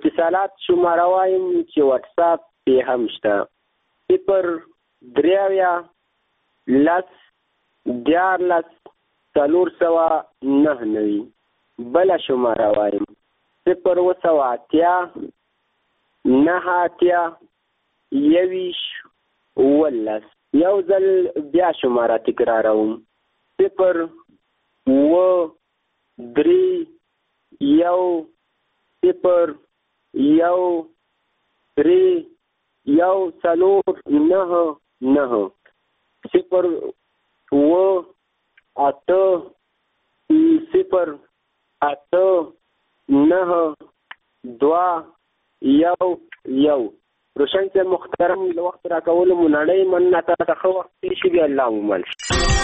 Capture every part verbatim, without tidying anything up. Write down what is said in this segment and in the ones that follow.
اتصالات شماره وایم چې واتس اپ یې هم شته. صفر درې اویا لس دیارلس څلور سوه نهه نوي. بله شماره وایم صفر اووه سوه اتیا نهه اتیا یوویشت اوولس. یو ځل بیا شماره تکراروم صفر اووه درې یو صفر یو درې یو څلور نهه نهه. صفر اووه اته صفر اته نهه دوه یو یو. روشن صاحب محترم له وخت راکولو مو نړۍ مننه. تاسو ښه وخت تېر شي. بیا الله مو مل.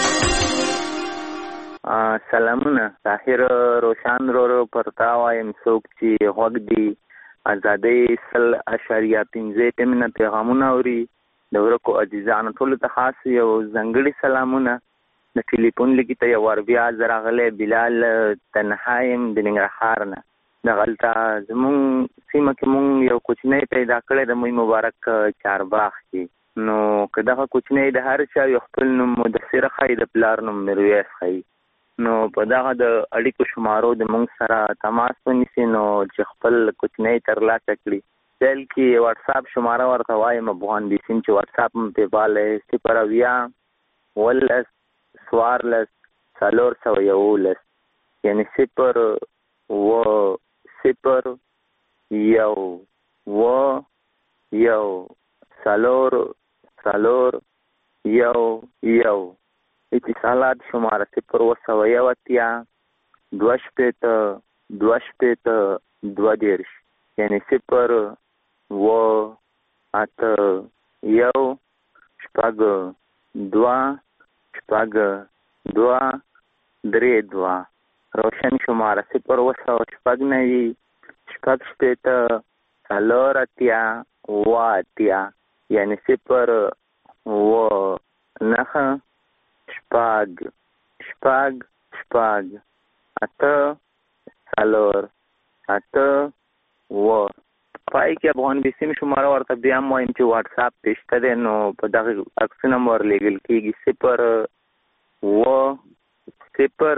سلامونه. طاهر روشن ورو پر تا وایم څوک چې غوږ دي ازادۍ سل اشاریه پنځه ټیمونه پیغامونه اوري. د ورکو عزیزانو ټولو ته خاص یو ځانګړي سلامونه. د ټلیفون لیکي ته یو ور بیا زه راغلی بلال تنها یم د ننګرهار نه. دغلته زمونږ سیمه کې مونږ یو کوچنی پیدا کړی د موی مبارک چارباغ کې. نو که دغه کوچنی د هر چا یو خپل نوم مدثر ښایي د پلار نوم میرویس ښایي. نو په دغه د اړیکو شمارو د مونږ سره تماس ونیسي نو چې خپل کوچنی ترلاسه کړي. پیل کې واټساپ شماره ورته وایم افغان بیسیم چې واټساپ م پې بالی صفر اویا اوولس څوارلس څلور سوه یولس. یعنې صفر اووه صفر یو اووه یو څلور څلور یو یو. اتصالات شماره صفر اووه سوه یو اتیا دوه شپېته دوه شپېته دوه دېرش. یعنې صفر اووه اته یو شپږ دوه شپږ دوه درې دوه. روشن شماره صفر اووه سوه شپږ نوي شپږ شپېته څلور اتیا اووه اتیا. یعنې صفر اووه نهه شپږ شپږ شپږ اته څلور اته اووه. پای کې افغان بیسیم شماره ورته بیا هم وایم چې واټساپ پې شته دی نو په دغه عکسونه مو ورلېږل کېږي. صفر اووه صفر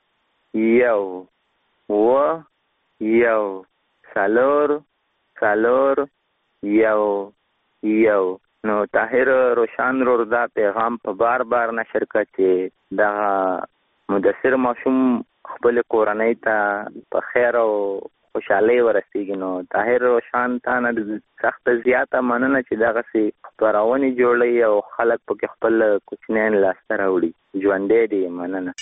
یو اووه یو څلور څلور یو یو. نو طاهر روشن ورور دا پیغام په بار بار نشر کړه چې دغه مدثر ماشوم خپل کورنۍ ته په خیر او خوشحالۍ ورسېږي. نو طاهر روشن تا نه سخته زیاته مننه چې دغسې خپرونې جوړوي او خلک پکې خپل کوچنیان لاسته راوړي. ژوندی دی. مننه.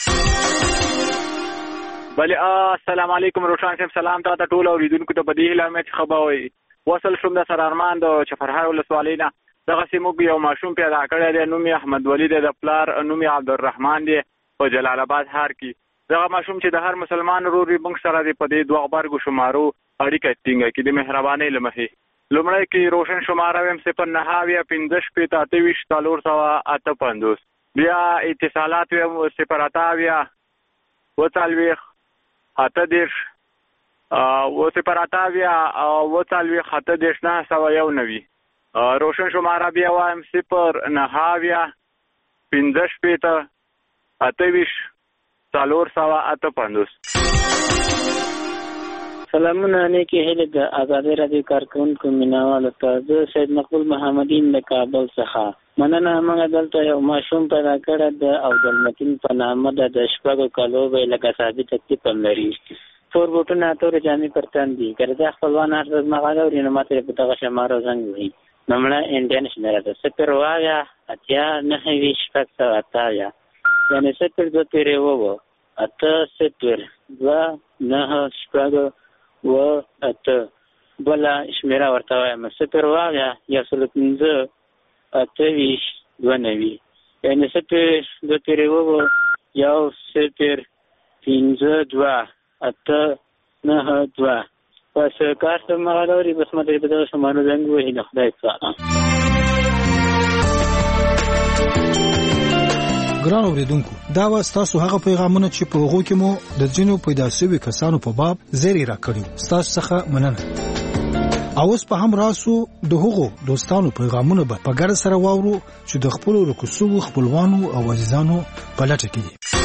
بله السلام علیکم روشن صاحب. سلام تا ته ټولو اورېدونکو ته په دې هیله مې چې ښه به وئ. وصل شوم د سر ارمان د چپرهار ولسوالۍ نه. دغسې موږ یو ماشوم پیدا کړی دی. نوم یې احمد ولي دی. د پلار نوم یې عبدالرحمن دی په جلال آباد ښار کې. دغه ماشوم چې د هر مسلمان ورور موږ سره دی په دې دوه غبرګو شمارو اړیکه ټینګه کړي د مهربانۍ له مخې. لومړی کې روشن شماره ویم صفر نهه اویا پنځه شپېته اته ویشت څلور سوه اته پنځوس. بیا اتصالات ویم صفر اته اویا اووه څلوېښت اته دېرش اووه صفر اته اویا اووه څلوېښت اته دېرش نهه سوه یو نوي. روشن شماره بیا وایم صفر نهه اویا پنځه شپېته اته ویشت څلور سوه اته پنځوس. سلامونه نیکې هیلې د ازادۍ راډیو کارکوونکو مینهوالو ته. زه سید مقبول محمدین د کابل څخه. مننه. موږ دلته یو ماشوم پیدا کړی د عبدالمتین په نامه ده. د شپږو کالو به یې لکه ثابت تکلیف هم لري. تور بوټونه تورې جامې پر تن دي. که د خپلوان هر څه مغاله اوري نو ماته په دغه شمارو زنګ وهي. نمړه انډین شمېره ده صفر اووه اویا اتیا نهه ویشت شپږ سوه اته اویا. یعنې صفر دوه تېرې اووه اته صفر دوه نهه شپږ اووه اته. بله شمېره ورته وایم صفر اووه اویا یو سلو پنځه اته ویشت دوه نوي. یعنې صفر دوه تېرې اووه یو صفر پنځه دوه اته نهه دوه. بس کار څه مغاله اوري بس ماته په دغه شمارو زنګ ووهي. د خدای څخه. ګران اورېدونکو دا وه ستاسو هغه پیغامونه چې په هغو کې مو د ځینو پیدا شوي کسانو په باب زیری راکړي. ستاسو څخه مننه. او اوس په هم راسو د هغو دوستانو پیغامونه به په ګډه سره واورو چې د خپل رکوسو خپلوانو او عزیزانو په لټه کې دي.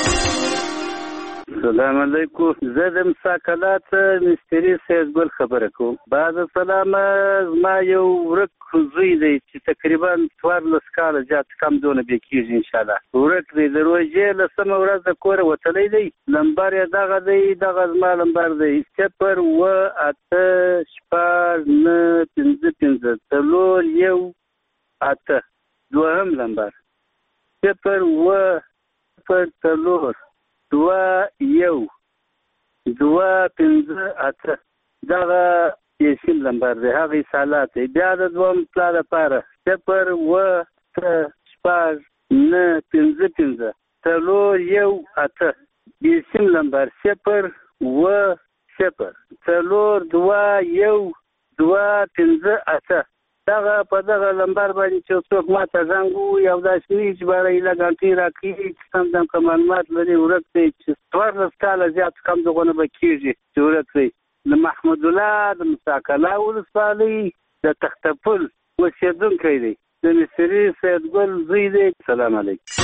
السلام علیکم. زه د مساکلات مستری سید ګل خبره کوم. بعد السلام ما یو ورک زوی دی چې تقریبا څوارلس کاله زیات کم دونه به کېږي ان شاء الله. ورک دی د روژې لسمه ورځ د کوره وتلی دی. لمبر یې دغه دی، دغه زما لمبر دی. صفر اوه اته شپږ نه پنځه پنځه څلور یو اته دوهم لمبر. صفر اوه صفر څلور دوه یو دوه پنځه اته دغه یې لمبر دی، هغه سالات دی. بیا د دوم پلا لپاره صفر اوه اته شپږ نه پنځه پنځه څلور یو اته یې لمبر. صفر اوه صفر څلور دوه یو دوه پنځه اته دغه په دغه لمبر باندې چې څوک ماته زنګ ووایي او داسې وي چې باره ایله ګنټې راکړي چې سم دم که معلومات لري ورک دی چې څوارلس کاله زیات کم دغونه به کېږي چې ورک دی. د محمدالله د مساکلا ولسوالۍ د تختپل اوسېدونکی دی، د مستري سید ګل زوی دی. سلام علیکم.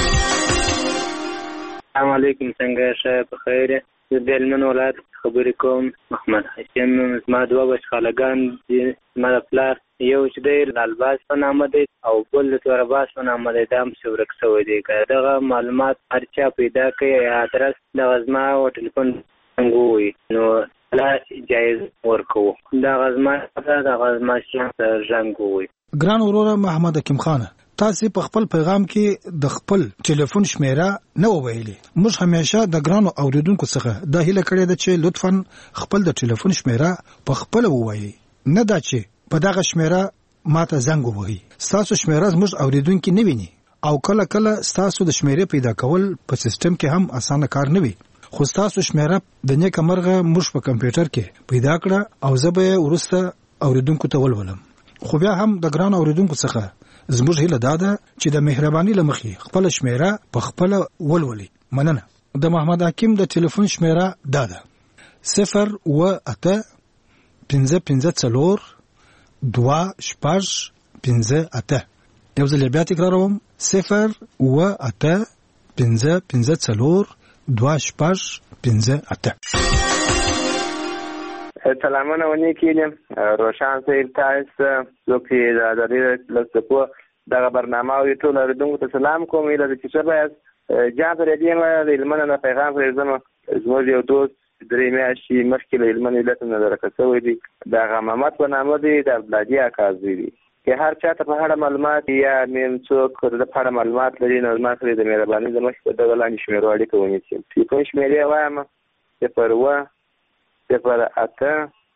السلام علیکم. څنګه ښه په خیر یې؟ زه د هلمند ولایت خبرې کوم. محمد حشیم زما دوه بچ خالګان دي. زما د پلار یو چې دی د الباس په نامه دی او بل د تورباس په نامه دی. دا هم چې ورک شوی دی. که دغه معلومات هر چا پیدا کوي یا ادرس دغه زما و ټلیفون څنګه ووایي نو لا جایز ورکوو. دغه زما دغه زما شیان ته زنګ ووایي. ګران وروره محمد حکیم خانه، تاسو په خپل پیغام کې د خپل ټلیفون شمیره نه وویلې. موږ همیشه د ګرانو اوریدونکو څخه دا هیله کړې ده چې لطفاً خپل د ټلیفون شمیره په خپل ووایي، نه دا چې په دغه شمیره ماته زنګ ووهي. ستاسو شمیره زموږ اوریدونکي نه ویني او کله کله ستاسو د شمیرې پیدا کول په سیستم کې هم اسانه کار نه وي. خو ستاسو شمیره د نیکه مرغه موږ په کمپیوټر کې پیدا کړه او زه به وروسته اوریدونکو ته ولولم. خو بیا هم د ګران اوریدونکو څخه زموږ هیله دا ده چې د مهرباني له مخې خپل شمیره په خپل ولولي. مننه. د محمد حکیم د ټلیفون شمیره دا ده صفر اوه اته پنځه پنځه څلور دوه شپږ پنځه اته. یو ځل بیا تکراروم صفر اوه اته پنځه پنځه څلور دوه شپږ پنځه اته. سلامونه ونی کېدم. روشان صاحب تاسو څوک چې د ازادۍ لسکو دغه برنامه او ټول اوریدونکو ته سلام کوم. ایله د چې باید جان پر دې ما د هلمند نه پیغام پرېږدم. زموږ یو دوست درې میاشتې مخکې له هلمند ولایت نه درکه شوی دی. د هغه محمد په نامه دی، د عبدالهادي اکا زوی دی. که هر چاته په اړه معلومات یا میم څوک د په اړه معلومات لري نو زما سره د مهربانۍ د مخې په دغه لاندې شمیرو اړیکه ونیسي. ټلیفون شمیرې وایم صفر اوه صفر اته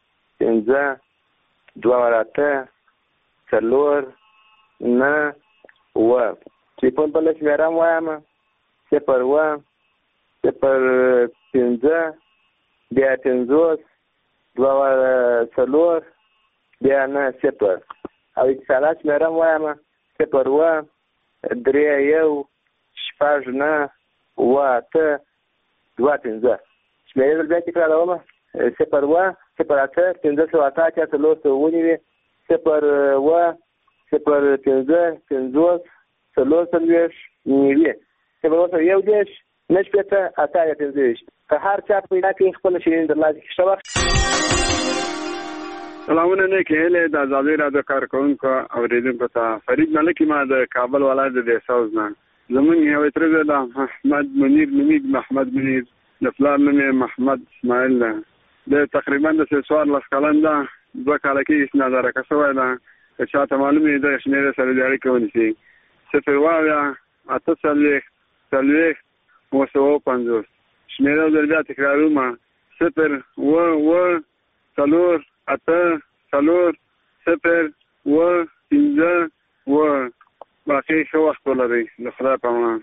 پنځه دوه اته څلور نه اوه. ټلیفون بله شمیره هم وایم صفر اوه صفر پنځه بیا پنځوس دوه څلور بیا نه صفر. او اتصالات شمیره هم وایم صفر اوه درې یو شپږ نه اوه اته دوه پنځه. شمیرې بل بیا تکراروم صفر اوه صفر اته پنځه سوه اته اتیا څلور سوه ونیوي. صفر اوه صفر پنځه پنځوس څلور څلوېښت نوي. صفر اوه سوه یو دېرش نه شپېته اته اتیا پنځه ویشت. که هر چا پیدا کړي خپله شیرین درلاسه کړي. ښه وخت. سلامونه نیکې هیلې د ازادۍ راډیو کارکوونکو اورېدونکو ته. فرید ملک ما د کابل ولایت د دهسوز نه. زمونږ یو تره ده محمد منیر نومیږي، محمد منیر. د پلار نوم یې محمد اسماعیل ده. د تقریبا د څوارلس کلن ده، دوه کاله کېږي چې نادرکه شوی ده. که چاته معلوم وي د شمېرې سره د اړیکې ونیسي. صفر اوه اویا اته څلوېښت څلوېښت اوه سوه پنځوس. شمېره زر بیا تکراروم صفر اوه اوه څلور اته څلور صفر اوه پنځه اوه. باقي ښه وخت ولرئ. د خدای په امان.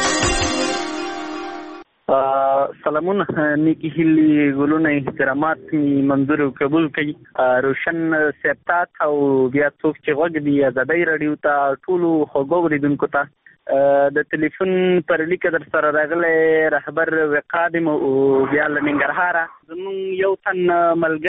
سلامون نیکی هیلی ګلونه احترامات می منظور او قبول کړي. روشن سپتات او بیا څوک چې غوږ دی ازادۍ راډیو ته ټولو خوږو اوریدونکو ته د ټلیفون پر لیکه در سره راغلی رهبر وقادم او بیا له ننګرهاره زموږ یو تن ملګری